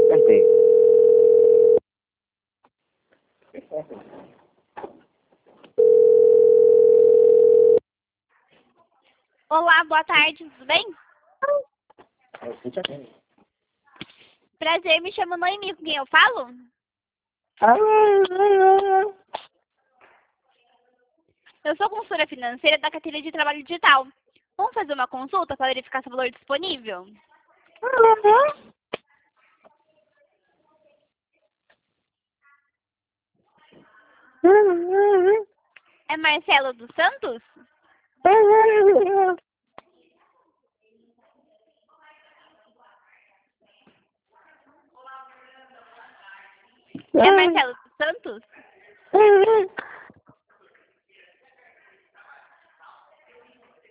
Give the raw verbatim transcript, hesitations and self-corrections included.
Cantei. Olá, boa tarde, tudo bem? Prazer, me chamo Noemi, com quem eu falo? Eu sou consultora financeira da carteira de trabalho digital. Vamos fazer uma consulta para verificar seu valor disponível? É Marcelo dos Santos? É Marcelo dos Santos?